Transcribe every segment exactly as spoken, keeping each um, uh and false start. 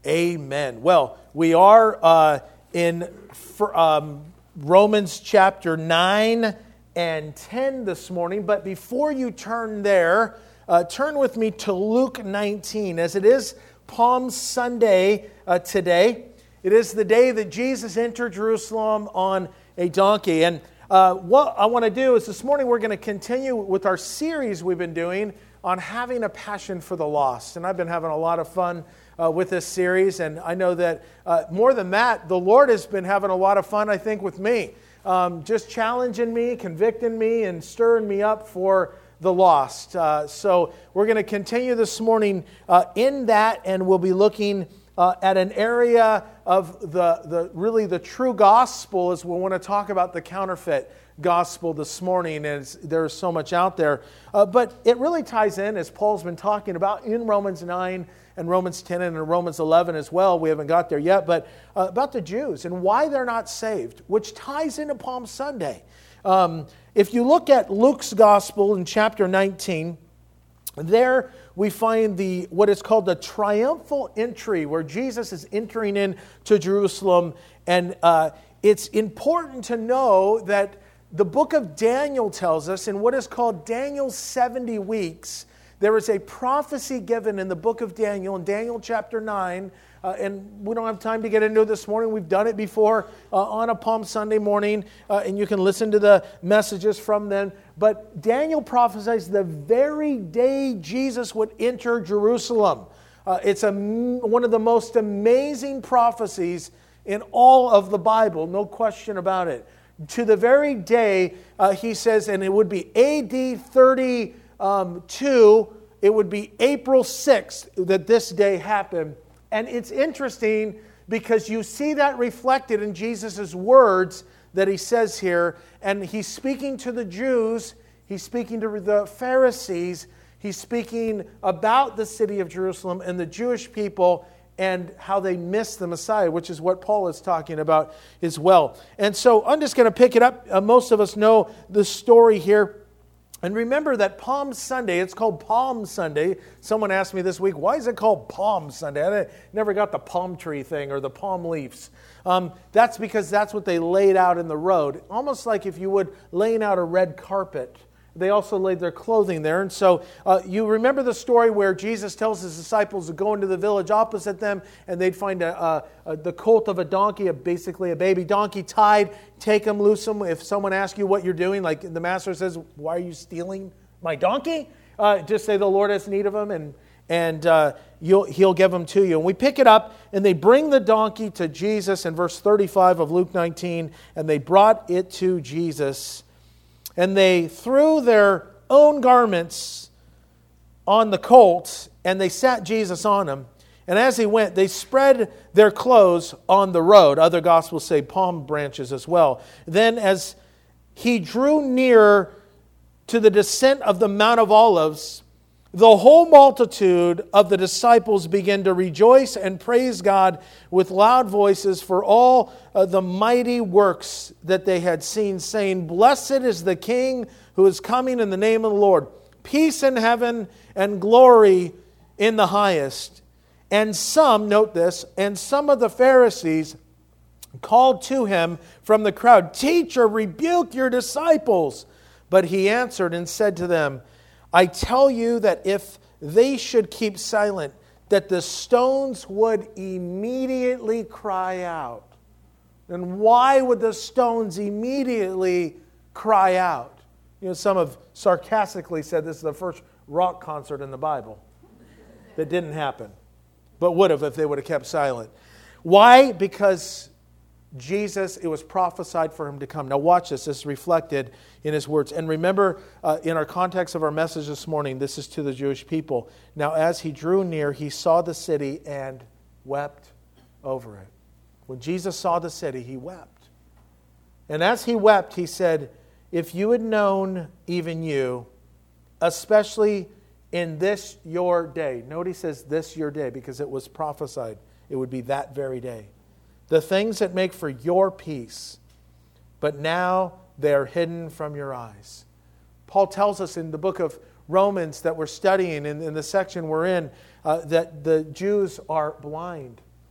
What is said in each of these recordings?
Amen. Well, we are uh, in for, um, Romans chapter nine and ten this morning. But before you turn there, uh, turn with me to Luke nineteen. As it is Palm Sunday uh, today, it is the day that Jesus entered Jerusalem on a donkey. And uh, what I want to do is this morning we're going to continue with our series we've been doing on having a passion for the lost. And I've been having a lot of fun Uh, with this series, and I know that uh, more than that, the Lord has been having a lot of fun, I think, with me, um, just challenging me, convicting me, and stirring me up for the lost. Uh, so we're going to continue this morning uh, in that, and we'll be looking uh, at an area of the, the really the true gospel as we want to talk about the counterfeit gospel this morning, as there's so much out there. Uh, but it really ties in, as Paul's been talking about in Romans nine and Romans ten and in Romans eleven as well. We haven't got there yet, but uh, about the Jews and why they're not saved, which ties into Palm Sunday. Um, if you look at Luke's gospel in chapter nineteen, there we find the what is called the triumphal entry, where Jesus is entering into Jerusalem. And uh, it's important to know that the book of Daniel tells us, in what is called Daniel's seventy weeks, there is a prophecy given in the book of Daniel, in Daniel chapter nine, uh, and we don't have time to get into it this morning. We've done it before uh, on a Palm Sunday morning, uh, and you can listen to the messages from then. But Daniel prophesies the very day Jesus would enter Jerusalem. Uh, it's a, one of the most amazing prophecies in all of the Bible, no question about it. To the very day, uh, he says, and it would be A D thirty-two, Um, two, it would be April sixth that this day happened. And it's interesting because you see that reflected in Jesus' words that he says here. And he's speaking to the Jews, he's speaking to the Pharisees, he's speaking about the city of Jerusalem and the Jewish people and how they missed the Messiah, which is what Paul is talking about as well. And so I'm just going to pick it up. Uh, most of us know the story here. And remember that Palm Sunday, it's called Palm Sunday. Someone asked me this week, why is it called Palm Sunday? I never got the palm tree thing or the palm leaves. Um, that's because that's what they laid out in the road. Almost like if you would laying out a red carpet. They also laid their clothing there. And so uh, you remember the story where Jesus tells his disciples to go into the village opposite them, and they'd find a, a, a, the colt of a donkey, a, basically a baby donkey tied, take them, loose them. If someone asks you what you're doing, like the master says, why are you stealing my donkey? Uh, just say the Lord has need of him, and, and uh, you'll, he'll give them to you. And we pick it up, and they bring the donkey to Jesus in verse thirty-five of Luke nineteen, and they brought it to Jesus. And they threw their own garments on the colt, and they sat Jesus on him. And as he went, they spread their clothes on the road. Other Gospels say palm branches as well. Then as he drew near to the descent of the Mount of Olives, the whole multitude of the disciples began to rejoice and praise God with loud voices for all uh, the mighty works that they had seen, saying, "Blessed is the King who is coming in the name of the Lord. Peace in heaven and glory in the highest." And some, note this, and some of the Pharisees called to him from the crowd, "Teacher, rebuke your disciples." But he answered and said to them, "I tell you that if they should keep silent, that the stones would immediately cry out." And why would the stones immediately cry out? You know, some have sarcastically said this is the first rock concert in the Bible that didn't happen, but would have if they would have kept silent. Why? Because Jesus, it was prophesied for him to come. Now watch this. This is reflected in his words. And remember, uh, in our context of our message this morning, this is to the Jewish people. Now as he drew near, he saw the city and wept over it. When Jesus saw the city, he wept. And as he wept, he said, "If you had known, even you, especially in this your day." Note he says this your day because it was prophesied. It would be that very day. "The things that make for your peace, but now they are hidden from your eyes." Paul tells us in the book of Romans that we're studying, in, in the section we're in, uh, that the Jews are blind.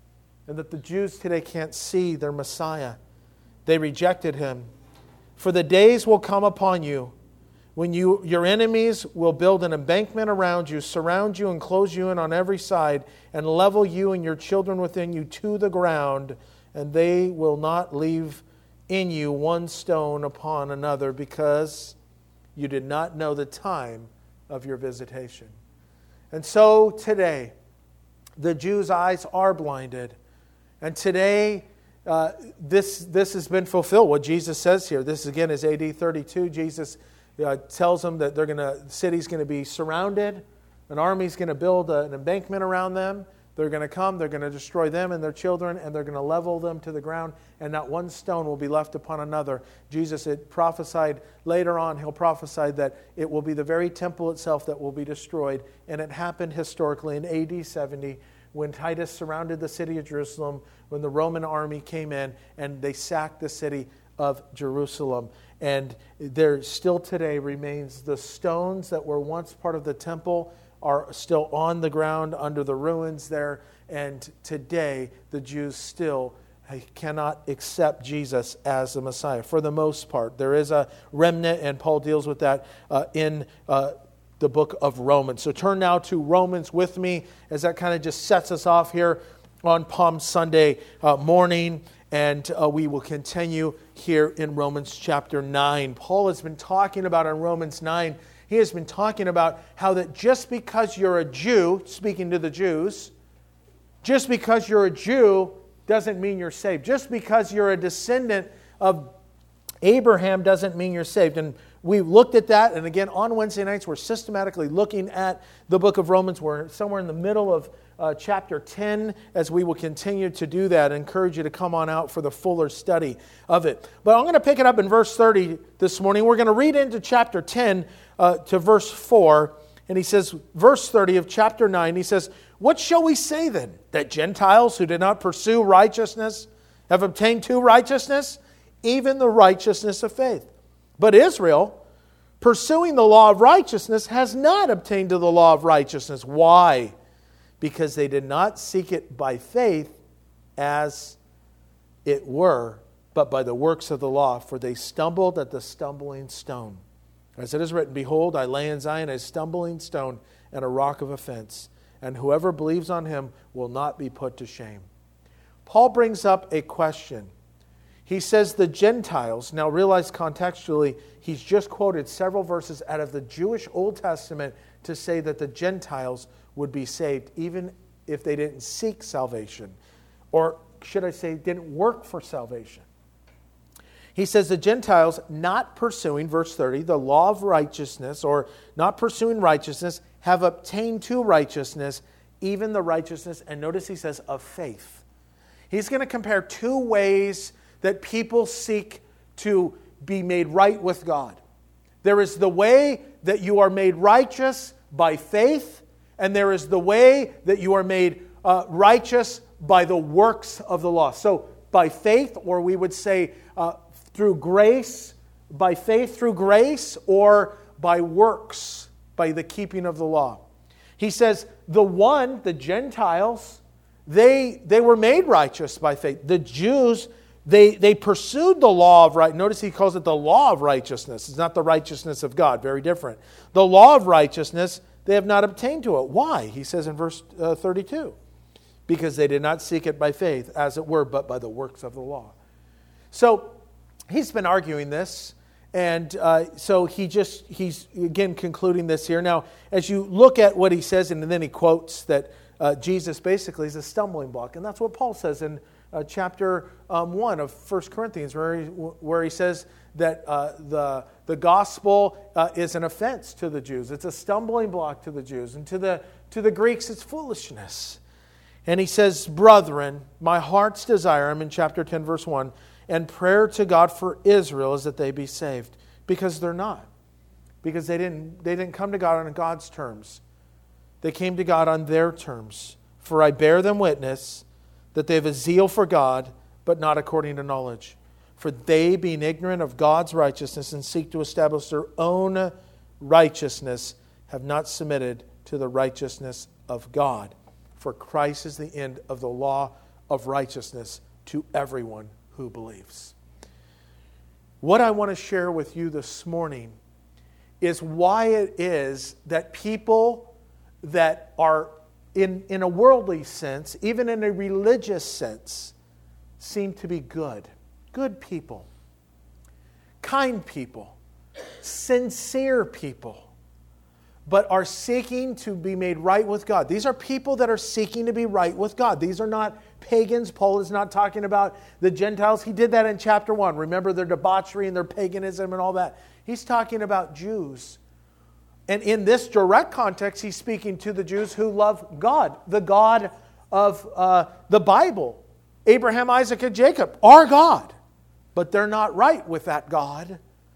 and that the Jews today can't see their Messiah. They rejected him. For the days will come upon you when you, your enemies will build an embankment around you, surround you and close you in on every side, and level you and your children within you to the ground, and they will not leave in you one stone upon another, because you did not know the time of your visitation. And so today, the Jews' eyes are blinded. And today, uh, this, this has been fulfilled, what Jesus says here. This, again, is A D thirty-two. Jesus uh, tells them that they're gonna, the city's going to be surrounded. An army's going to build a, an embankment around them. They're going to come, they're going to destroy them and their children, and they're going to level them to the ground, and not one stone will be left upon another. Jesus had prophesied later on, he'll prophesy that it will be the very temple itself that will be destroyed. And it happened historically in A D seventy when Titus surrounded the city of Jerusalem, when the Roman army came in and they sacked the city of Jerusalem. And there still today remains the stones that were once part of the temple are still on the ground under the ruins there. And today, the Jews still cannot accept Jesus as the Messiah, for the most part. There is a remnant, and Paul deals with that uh, in uh, the book of Romans. So turn now to Romans with me, as that kind of just sets us off here on Palm Sunday uh, morning. And uh, we will continue here in Romans chapter nine. Paul has been talking about in Romans nine, he has been talking about how that just because you're a Jew, speaking to the Jews, just because you're a Jew doesn't mean you're saved. Just because you're a descendant of Abraham doesn't mean you're saved. And we looked at that, and again, on Wednesday nights, we're systematically looking at the book of Romans. We're somewhere in the middle of uh, chapter ten, as we will continue to do that. I encourage you to come on out for the fuller study of it. But I'm going to pick it up in verse thirty this morning. We're going to read into chapter ten uh, to verse four. And he says, verse thirty of chapter nine, he says, "What shall we say then? That Gentiles who did not pursue righteousness have obtained to righteousness, even the righteousness of faith. But Israel, pursuing the law of righteousness, has not obtained to the law of righteousness." Why? Because they did not seek it by faith, as it were, but by the works of the law. For they stumbled at the stumbling stone. As it is written, "Behold, I lay in Zion a stumbling stone and a rock of offense, and whoever believes on him will not be put to shame." Paul brings up a question. He says the Gentiles, now realize contextually, he's just quoted several verses out of the Jewish Old Testament to say that the Gentiles would be saved, even if they didn't seek salvation. Or should I say, didn't work for salvation. He says the Gentiles not pursuing, verse thirty, the law of righteousness, or not pursuing righteousness, have obtained to righteousness, even the righteousness, and notice he says, of faith. He's going to compare two ways that people seek to be made right with God. There is the way that you are made righteous by faith, and there is the way that you are made uh, righteous by the works of the law. So by faith, or we would say uh, through grace, by faith through grace, or by works, by the keeping of the law. He says the one, the Gentiles, they, they were made righteous by faith. The Jews, They they pursued the law of right. Notice he calls it the law of righteousness. It's not the righteousness of God. Very different. The law of righteousness, they have not obtained to it. Why? He says in verse uh, thirty-two. Because they did not seek it by faith, as it were, but by the works of the law. So he's been arguing this. And uh, so he just, he's again concluding this here. Now, as you look at what he says, and then he quotes that uh, Jesus basically is a stumbling block. And that's what Paul says in Uh, chapter um, one of First Corinthians, where he, where he says that uh, the, the gospel uh, is an offense to the Jews. It's a stumbling block to the Jews. And to the, to the Greeks, it's foolishness. And he says, "Brethren, my heart's desire," I'm in chapter ten, verse one, "and prayer to God for Israel is that they be saved." Because they're not. Because they didn't, they didn't come to God on God's terms. They came to God on their terms. "For I bear them witness that they have a zeal for God, but not according to knowledge. For they, being ignorant of God's righteousness and seek to establish their own righteousness, have not submitted to the righteousness of God. For Christ is the end of the law of righteousness to everyone who believes. What I want to share with you this morning is why it is that people that are in, in a worldly sense, even in a religious sense, seem to be good. Good people. Kind people. Sincere people. But are seeking to be made right with God. These are people that are seeking to be right with God. These are not pagans. Paul is not talking about the Gentiles. He did that in chapter one. Remember their debauchery and their paganism and all that. He's talking about Jews. And in this direct context, he's speaking to the Jews who love God, the God of uh, the Bible. Abraham, Isaac, and Jacob are God. But they're not right with that God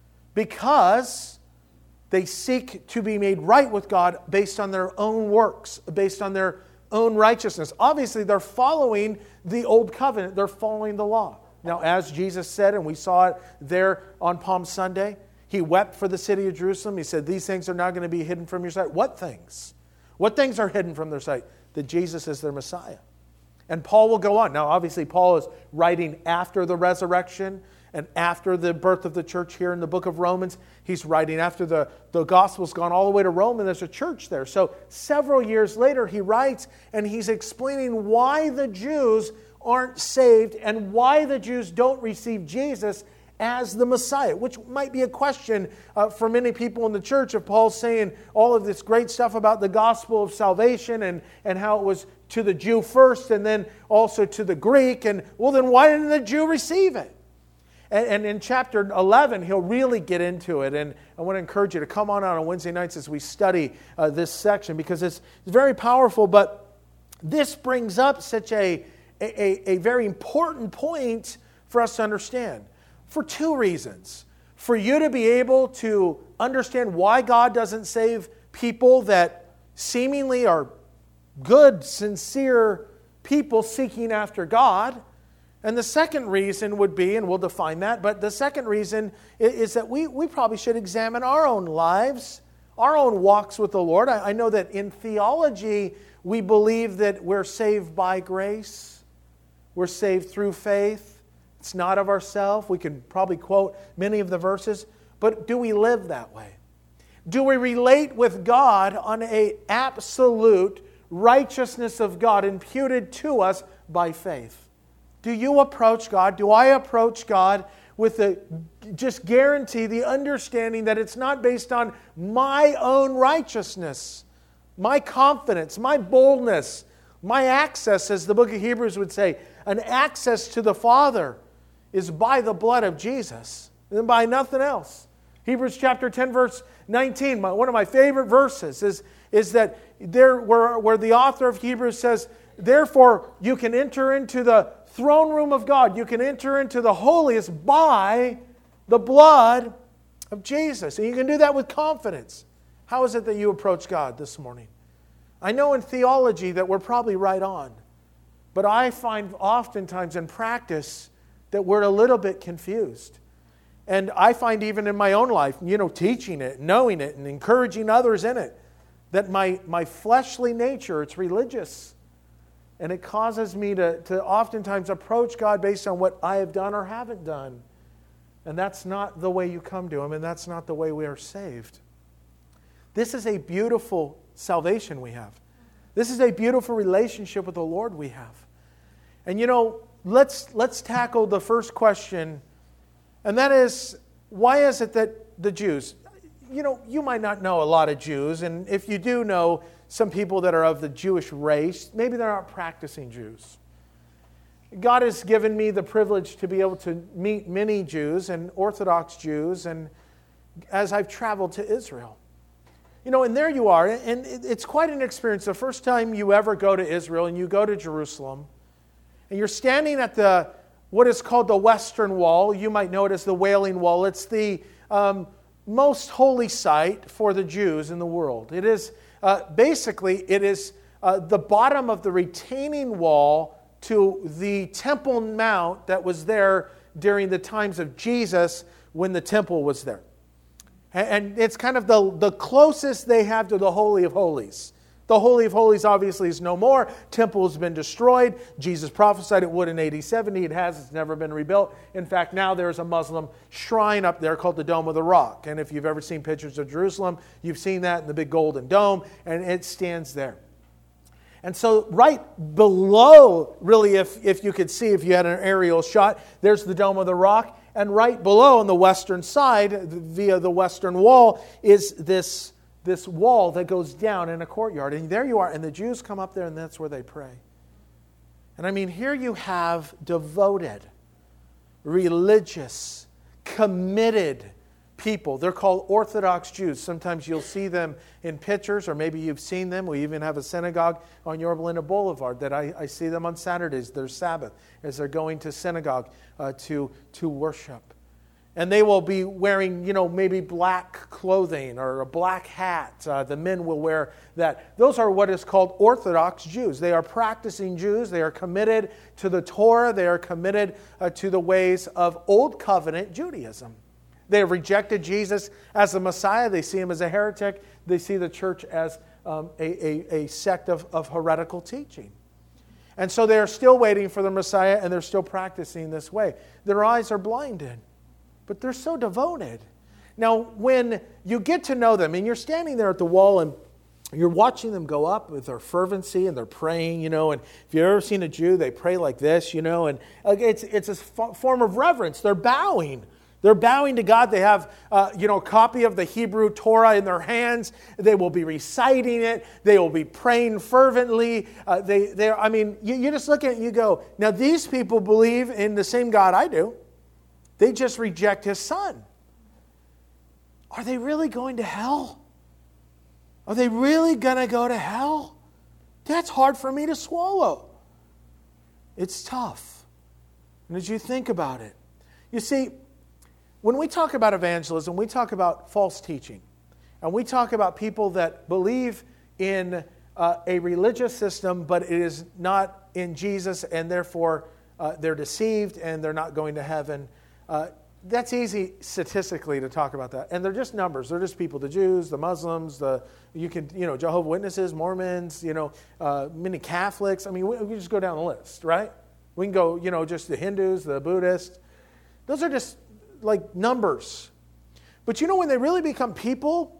because they seek to be made right with God based on their own works, based on their own righteousness. Obviously, they're following the old covenant. They're following the law. Now, as Jesus said, and we saw it there on Palm Sunday, He wept for the city of Jerusalem. He said, these things are not going to be hidden from your sight. What things? What things are hidden from their sight? That Jesus is their Messiah. And Paul will go on. Now, obviously, Paul is writing after the resurrection and after the birth of the church here in the book of Romans. He's writing after the, the gospel's gone all the way to Rome, and there's a church there. So several years later, he writes, and he's explaining why the Jews aren't saved and why the Jews don't receive Jesus as the Messiah, which might be a question uh, for many people in the church of Paul saying all of this great stuff about the gospel of salvation and, and how it was to the Jew first and then also to the Greek. And well, then why didn't the Jew receive it? And, and in chapter eleven, he'll really get into it. And I want to encourage you to come on out on Wednesday nights as we study uh, this section because it's, it's very powerful. But this brings up such a, a, a very important point for us to understand. For two reasons. For you to be able to understand why God doesn't save people that seemingly are good, sincere people seeking after God. And the second reason would be, and we'll define that, but the second reason is, is that we, we probably should examine our own lives, our own walks with the Lord. I, I know that in theology, we believe that we're saved by grace. We're saved through faith. It's not of ourselves. We can probably quote many of the verses. But do we live that way? Do we relate with God on an absolute righteousness of God imputed to us by faith? Do you approach God? Do I approach God with the just guarantee, the understanding that it's not based on my own righteousness, my confidence, my boldness, my access, as the book of Hebrews would say, an access to the Father is by the blood of Jesus and by nothing else. Hebrews chapter ten, verse nineteen, my, one of my favorite verses, is, is that there where, where the author of Hebrews says, therefore you can enter into the throne room of God. You can enter into the holiest by the blood of Jesus. And you can do that with confidence. How is it that you approach God this morning? I know in theology that we're probably right on. But I find oftentimes in practice that we're a little bit confused. And I find even in my own life, you know, teaching it, knowing it, and encouraging others in it, that my, my fleshly nature, it's religious. And it causes me to, to oftentimes approach God based on what I have done or haven't done. And that's not the way you come to Him, and that's not the way we are saved. This is a beautiful salvation we have. This is a beautiful relationship with the Lord we have. And you know, let's let's tackle the first question, and that is, why is it that the Jews, you know, you might not know a lot of Jews, and if you do know some people that are of the Jewish race, maybe they're not practicing Jews. God has given me the privilege to be able to meet many Jews and Orthodox Jews, and as I've traveled to Israel. You know, and there you are, and it's quite an experience. The first time you ever go to Israel and you go to Jerusalem, and you're standing at the what is called the Western Wall. You might know it as the Wailing Wall. It's the um, most holy site for the Jews in the world. It is uh, basically it is uh, the bottom of the retaining wall to the Temple Mount that was there during the times of Jesus when the temple was there. And it's kind of the, the closest they have to the Holy of Holies. The Holy of Holies obviously is no more. Temple has been destroyed. Jesus prophesied it would in A D seventy. It has. It's never been rebuilt. In fact, now there's a Muslim shrine up there called the Dome of the Rock. And if you've ever seen pictures of Jerusalem, you've seen that in the big golden dome, and it stands there. And so right below, really, if, if you could see, if you had an aerial shot, there's the Dome of the Rock. And right below on the western side, via the western wall, is this this wall that goes down in a courtyard. And there you are. And the Jews come up there, and that's where they pray. And I mean, here you have devoted, religious, committed people. They're called Orthodox Jews. Sometimes you'll see them in pictures, or maybe you've seen them. We even have a synagogue on Yorba Linda Boulevard that I, I see them on Saturdays, their Sabbath, as they're going to synagogue uh, to, to worship. And they will be wearing, you know, maybe black clothing or a black hat. Uh, the men will wear that. Those are what is called Orthodox Jews. They are practicing Jews. They are committed to the Torah. They are committed uh, to the ways of Old Covenant Judaism. They have rejected Jesus as the Messiah. They see him as a heretic. They see the church as um, a, a, a sect of, of heretical teaching. And so they are still waiting for the Messiah, and they're still practicing this way. Their eyes are blinded. But they're so devoted. Now, when you get to know them, and you're standing there at the wall, and you're watching them go up with their fervency, and they're praying, you know, and if you've ever seen a Jew, they pray like this, you know, and it's it's a form of reverence. They're bowing. They're bowing to God. They have, uh, you know, a copy of the Hebrew Torah in their hands. They will be reciting it. They will be praying fervently. Uh, they, they, I mean, you, you just look at it and you go, now these people believe in the same God I do. They just reject his son. Are they really going to hell? Are they really going to go to hell? That's hard for me to swallow. It's tough. And as you think about it, you see, when we talk about evangelism, we talk about false teaching. And we talk about people that believe in uh, a religious system, but it is not in Jesus, and therefore uh, they're deceived and they're not going to heaven. Uh, that's easy statistically to talk about that. And they're just numbers. They're just people, the Jews, the Muslims, the you can, you know, Jehovah's Witnesses, Mormons, you know, uh, many Catholics. I mean, we, we just go down the list, right? We can go, you know, just the Hindus, the Buddhists. Those are just like numbers. But you know, when they really become people,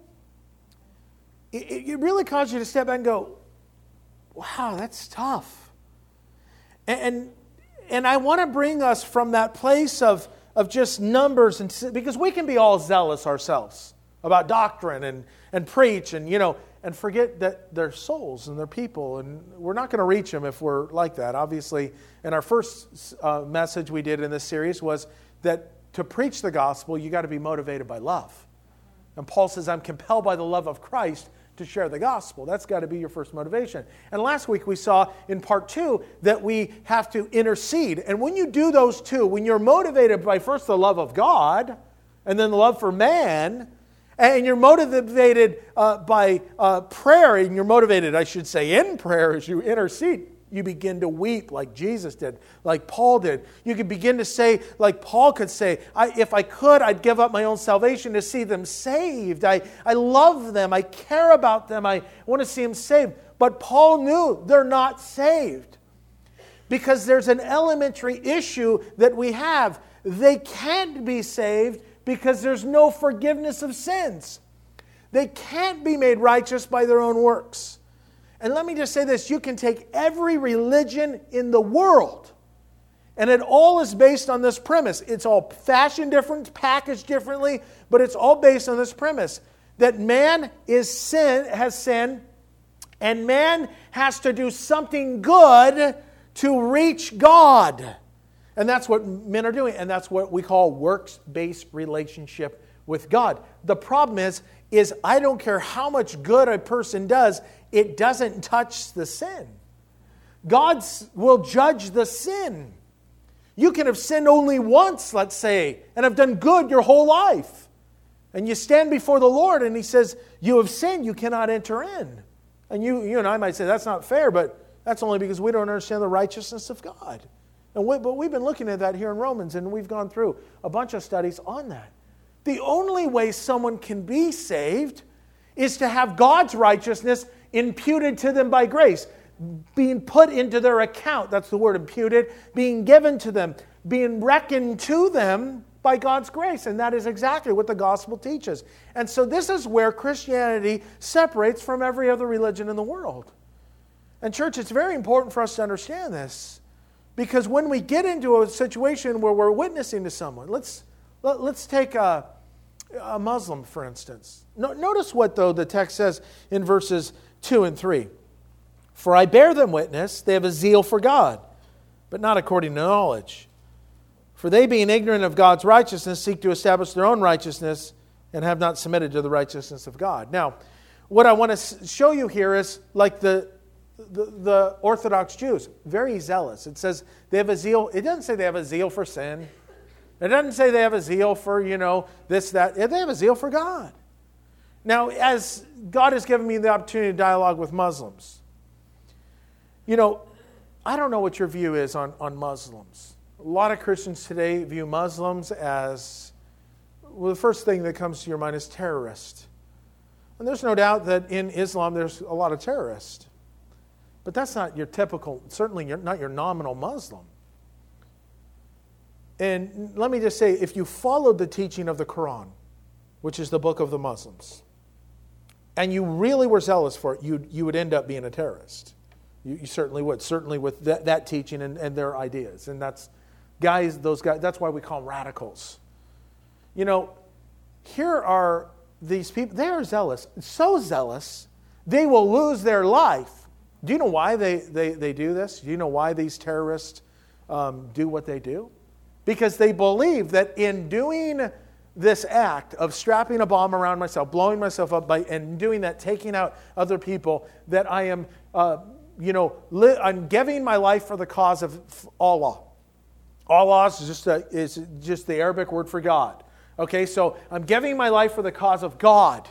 it, it really causes you to step back and go, wow, that's tough. And, and, and I want to bring us from that place of of just numbers, and because we can be all zealous ourselves about doctrine and, and preach and, you know, and forget that they're souls and they're people, and we're not going to reach them if we're like that. Obviously, in our first uh, message we did in this series was that to preach the gospel, you got to be motivated by love. And Paul says, I'm compelled by the love of Christ to share the gospel. That's got to be your first motivation. And last week we saw in part two that we have to intercede. And when you do those two, when you're motivated by first the love of God and then the love for man, and you're motivated uh, by uh, prayer, and you're motivated, I should say, in prayer as you intercede, you begin to weep like Jesus did, like Paul did. You can begin to say, like Paul could say, I, if I could, I'd give up my own salvation to see them saved. I, I love them. I care about them. I want to see them saved. But Paul knew they're not saved because there's an elementary issue that we have. They can't be saved because there's no forgiveness of sins. They can't be made righteous by their own works. And let me just say this, you can take every religion in the world, and it all is based on this premise. It's all fashioned different, packaged differently, but it's all based on this premise that man is sin, has sin, and man has to do something good to reach God. And that's what men are doing, and that's what we call works-based relationship with God. The problem is, is I don't care how much good a person does, it doesn't touch the sin. God will judge the sin. You can have sinned only once, let's say, and have done good your whole life. And you stand before the Lord and He says, you have sinned, you cannot enter in. And you, you and I might say, that's not fair, but that's only because we don't understand the righteousness of God. And we, but we've been looking at that here in Romans, and we've gone through a bunch of studies on that. The only way someone can be saved is to have God's righteousness imputed to them by grace, being put into their account. That's the word, imputed, being given to them, being reckoned to them by God's grace. And that is exactly what the gospel teaches. And so this is where Christianity separates from every other religion in the world. And church, it's very important for us to understand this, because when we get into a situation where we're witnessing to someone, let's let, let's take a, a Muslim, for instance. No, notice what, though, the text says in verses two and three. For I bear them witness, they have a zeal for God, but not according to knowledge. For they, being ignorant of God's righteousness, seek to establish their own righteousness and have not submitted to the righteousness of God. Now, what I want to show you here is like the The, the Orthodox Jews, very zealous. It says they have a zeal. It doesn't say they have a zeal for sin. It doesn't say they have a zeal for, you know, this, that. They have a zeal for God. Now, as God has given me the opportunity to dialogue with Muslims, you know, I don't know what your view is on, on Muslims. A lot of Christians today view Muslims as, well, the first thing that comes to your mind is terrorist. And there's no doubt that in Islam there's a lot of terrorists. But that's not your typical, certainly not your nominal Muslim. And let me just say, if you followed the teaching of the Quran, which is the book of the Muslims, and you really were zealous for it, you you would end up being a terrorist. You, you certainly would, certainly with that, that teaching and, and their ideas. And that's, guys, those guys, that's why we call them radicals. You know, here are these people, they are zealous, so zealous, they will lose their life. Do you know why they, they, they do this? Do you know why these terrorists um, do what they do? Because they believe that in doing this act of strapping a bomb around myself, blowing myself up, by, and doing that, taking out other people, that I am, uh, you know, li- I'm giving my life for the cause of Allah. Allah is just, a, is just the Arabic word for God. Okay, so I'm giving my life for the cause of God.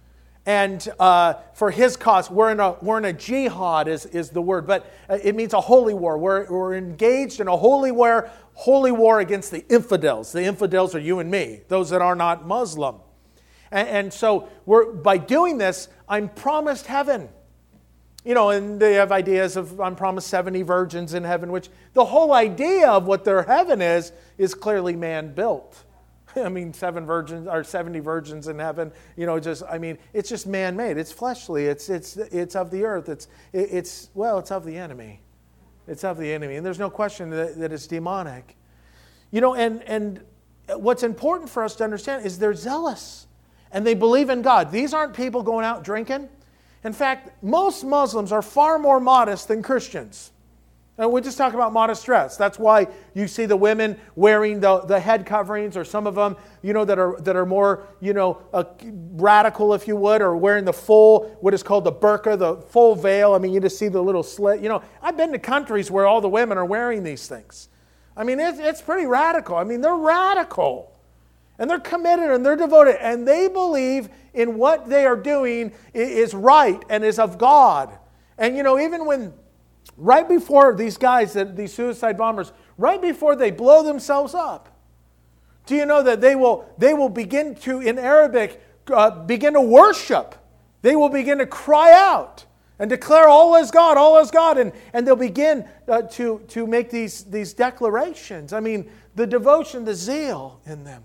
And uh, for His cause, we're in a we're in a jihad is, is the word, but it means a holy war. We're we're engaged in a holy war, holy war against the infidels. The infidels are you and me, those that are not Muslim. And, and so we're by doing this, I'm promised heaven. You know, and they have ideas of I'm promised seventy virgins in heaven, which the whole idea of what their heaven is is clearly man built. I mean, seven virgins or seventy virgins in heaven. You know, just I mean, it's just man-made. It's fleshly. It's it's it's of the earth. It's it's well, it's of the enemy. It's of the enemy, and there's no question that, that it's demonic. You know, and and what's important for us to understand is they're zealous, and they believe in God. These aren't people going out drinking. In fact, most Muslims are far more modest than Christians. And we just talk about modest dress. That's why you see the women wearing the, the head coverings, or some of them, you know, that are that are more, you know, uh, radical, if you would, or wearing the full, what is called the burqa, the full veil. I mean, you just see the little slit. You know, I've been to countries where all the women are wearing these things. I mean, it's, it's pretty radical. I mean, they're radical. And they're committed and they're devoted. And they believe in what they are doing is right and is of God. And, you know, even when... Right before these guys, these suicide bombers, right before they blow themselves up, do you know that they will they will begin to, in Arabic, uh, begin to worship. They will begin to cry out and declare all is God, all is God. And, and they'll begin uh, to, to make these, these declarations. I mean, the devotion, the zeal in them.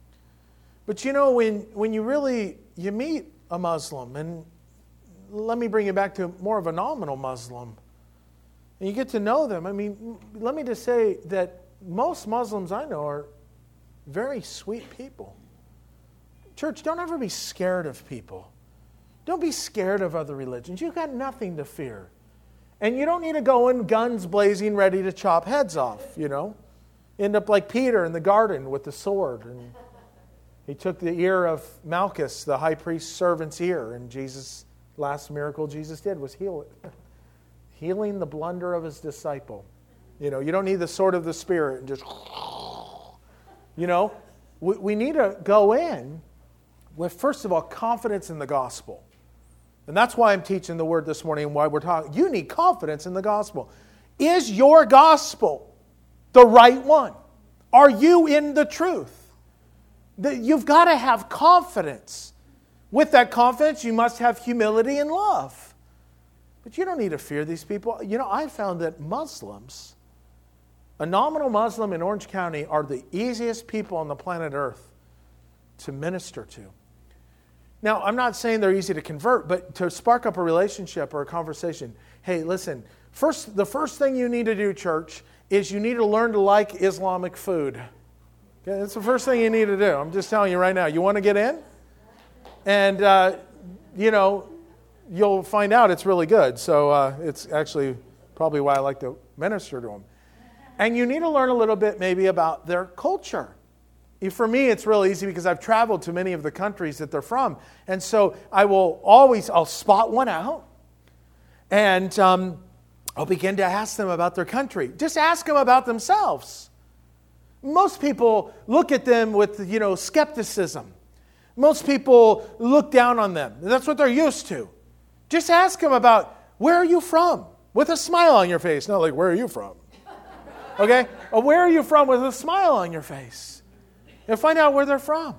But you know, when, when you really, you meet a Muslim, and let me bring you back to more of a nominal Muslim, and you get to know them. I mean, let me just say that most Muslims I know are very sweet people. Church, don't ever be scared of people. Don't be scared of other religions. You've got nothing to fear. And you don't need to go in guns blazing ready to chop heads off, you know. End up like Peter in the garden with the sword. And he took the ear of Malchus, the high priest's servant's ear, and Jesus, last miracle Jesus did was heal it. Healing the blunder of his disciple. You know, you don't need the sword of the Spirit and just, you know, we, we need to go in with, first of all, confidence in the gospel. And that's why I'm teaching the word this morning and why we're talking. You need confidence in the gospel. Is your gospel the right one? Are you in the truth? You've got to have confidence. With that confidence, you must have humility and love. But you don't need to fear these people. You know, I found that Muslims, a nominal Muslim in Orange County, are the easiest people on the planet Earth to minister to. Now, I'm not saying they're easy to convert, but to spark up a relationship or a conversation. Hey, listen, first, the first thing you need to do, church, is you need to learn to like Islamic food. Okay, that's the first thing you need to do. I'm just telling you right now. You want to get in? And, uh, you know, you'll find out it's really good. So uh, it's actually probably why I like to minister to them. And you need to learn a little bit maybe about their culture. For me, it's real easy because I've traveled to many of the countries that they're from. And so I will always, I'll spot one out. And um, I'll begin to ask them about their country. Just ask them about themselves. Most people look at them with, you know, skepticism. Most people look down on them. That's what they're used to. Just ask them about, where are you from? With a smile on your face. Not like, where are you from? Okay? Or where are you from with a smile on your face? And find out where they're from.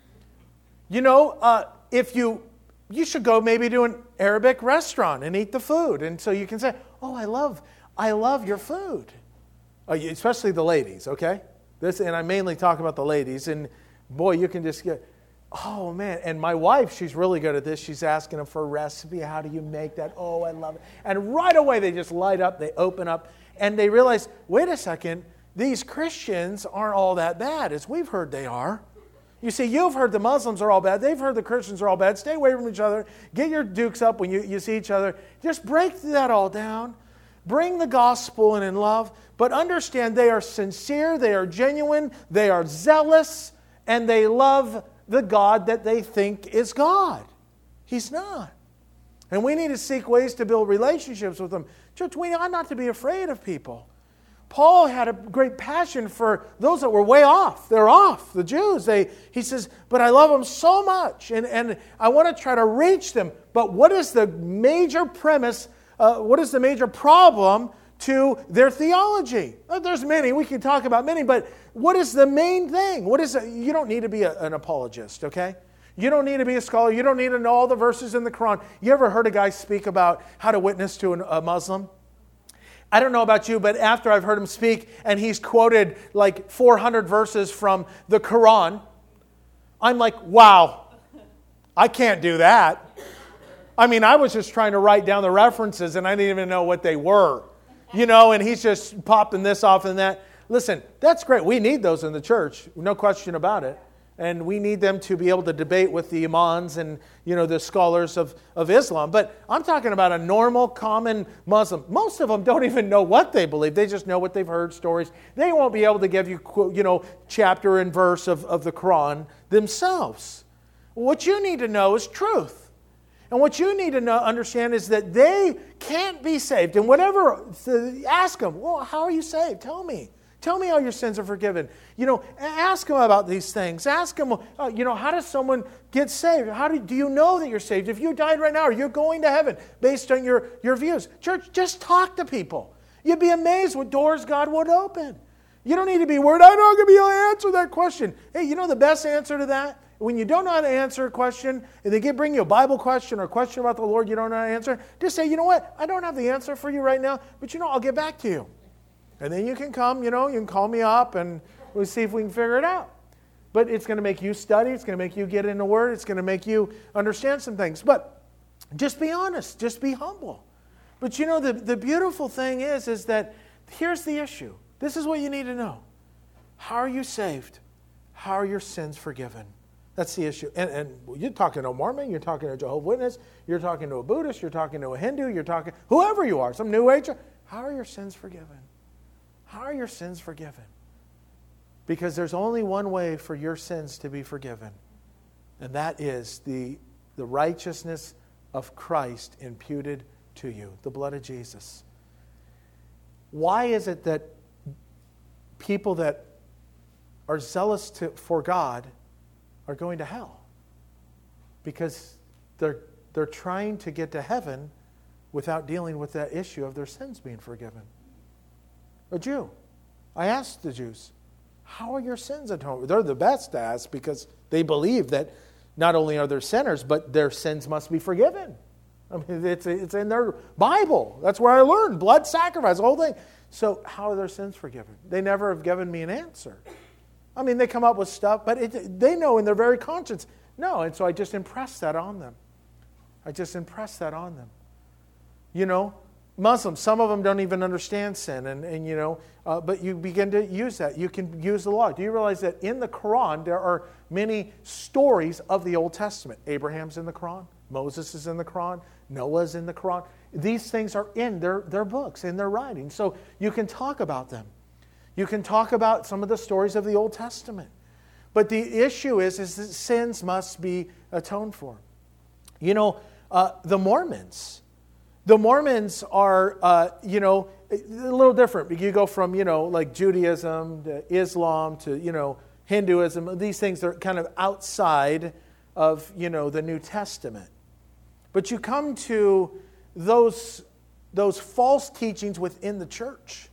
You know, uh, if you, you should go maybe to an Arabic restaurant and eat the food. And so you can say, oh, I love, I love your food. Uh, especially the ladies, okay? This, and I mainly talk about the ladies. And boy, you can just get, oh man. And my wife, she's really good at this. She's asking them for a recipe. How do you make that? Oh, I love it. And right away they just light up. They open up. And they realize, wait a second. These Christians aren't all that bad as we've heard they are. You see, you've heard the Muslims are all bad. They've heard the Christians are all bad. Stay away from each other. Get your dukes up when you, you see each other. Just break that all down. Bring the gospel in in love. But understand they are sincere, they are genuine, they are zealous, and they love the God that they think is God. He's not. And we need to seek ways to build relationships with them. Church, we ought not to be afraid of people. Paul had a great passion for those that were way off. They're off, the Jews. They, he says, but I love them so much, and, and I want to try to reach them. But what is the major premise, uh, what is the major problem to their theology? Uh, there's many. We can talk about many, but what is the main thing? What is it? You don't need to be a, an apologist, okay? You don't need to be a scholar. You don't need to know all the verses in the Quran. You ever heard a guy speak about how to witness to an, a Muslim? I don't know about you, but after I've heard him speak and he's quoted like four hundred verses from the Quran, I'm like, wow, I can't do that. I mean, I was just trying to write down the references and I didn't even know what they were. You know, and he's just popping this off and that. Listen, that's great. We need those in the church, no question about it. And we need them to be able to debate with the imams and, you know, the scholars of, of Islam. But I'm talking about a normal, common Muslim. Most of them don't even know what they believe. They just know what they've heard, stories. They won't be able to give you, you know, chapter and verse of, of the Quran themselves. What you need to know is truth. And what you need to know, understand is that they can't be saved. And whatever, ask them, well, how are you saved? Tell me. Tell me how your sins are forgiven. You know, ask them about these things. Ask them, uh, you know, how does someone get saved? How do, do you know that you're saved? If you died right now, are you going to heaven based on your, your views? Church, just talk to people. You'd be amazed what doors God would open. You don't need to be worried, I'm not going to be able to answer that question. Hey, you know the best answer to that? When you don't know how to answer a question, and they get bring you a Bible question or a question about the Lord you don't know how to answer, just say, you know what, I don't have the answer for you right now, but you know, I'll get back to you. And then you can come, you know, you can call me up and we'll see if we can figure it out. But it's going to make you study. It's going to make you get in the Word. It's going to make you understand some things. But just be honest. Just be humble. But you know, the, the beautiful thing is, is that here's the issue. This is what you need to know. How are you saved? How are your sins forgiven? That's the issue. And, and you're talking to a Mormon. You're talking to a Jehovah's Witness. You're talking to a Buddhist. You're talking to a Hindu. You're talking, whoever you are, some New Ager. How are your sins forgiven? How are your sins forgiven? Because there's only one way for your sins to be forgiven, and that is the, the righteousness of Christ imputed to you, the blood of Jesus. Why is it that people that are zealous to, for God are going to hell? Because they're, they're trying to get to heaven without dealing with that issue of their sins being forgiven. A Jew. I asked the Jews, how are your sins atoned? They're the best to ask because they believe that not only are they sinners, but their sins must be forgiven. I mean, it's, it's in their Bible. That's where I learned. Blood sacrifice, the whole thing. So how are their sins forgiven? They never have given me an answer. I mean, they come up with stuff, but it, they know in their very conscience, no. And so I just impress that on them. I just impress that on them. You know, Muslims, some of them don't even understand sin. And, and you know, uh, but you begin to use that. You can use the law. Do you realize that in the Quran, there are many stories of the Old Testament? Abraham's in the Quran. Moses is in the Quran. Noah's in the Quran. These things are in their, their books, in their writings. So you can talk about them. You can talk about some of the stories of the Old Testament. But the issue is, is that sins must be atoned for. You know, uh, the Mormons. The Mormons are, uh, you know, a little different. You go from, you know, like Judaism to Islam to, you know, Hinduism. These things are kind of outside of, you know, the New Testament. But you come to those, those false teachings within the church.